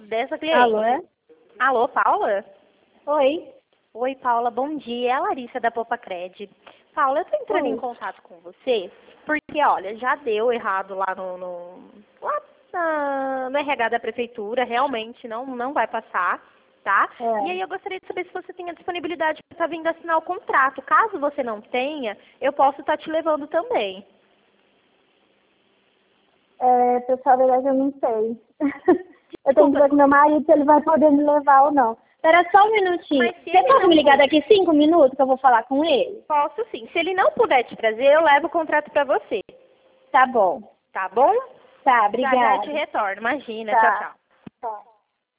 dessa cliente. Alô, é? Alô, Paula? Oi. Oi, Paula, bom dia. É a Larissa da Popacred. Paula, eu tô entrando em contato com você porque, olha, já deu errado lá no RH da prefeitura, realmente não vai passar, tá? E aí eu gostaria de saber se você tem a disponibilidade para estar vindo assinar o contrato. Caso você não tenha, eu posso estar te levando também. Pessoal, na verdade eu não sei. Eu tenho que ver com meu marido se ele vai poder me levar ou não. Espera só um minutinho. Mas se Você ele pode não me ligar puder- daqui 5 minutos que eu vou falar com ele? Posso sim. Se ele não puder te trazer, eu levo o contrato para você, Tá bom. tá bom? Tá, Já já eu obrigada. te retorno. Imagina. Tchau, Tá. tchau. Tá.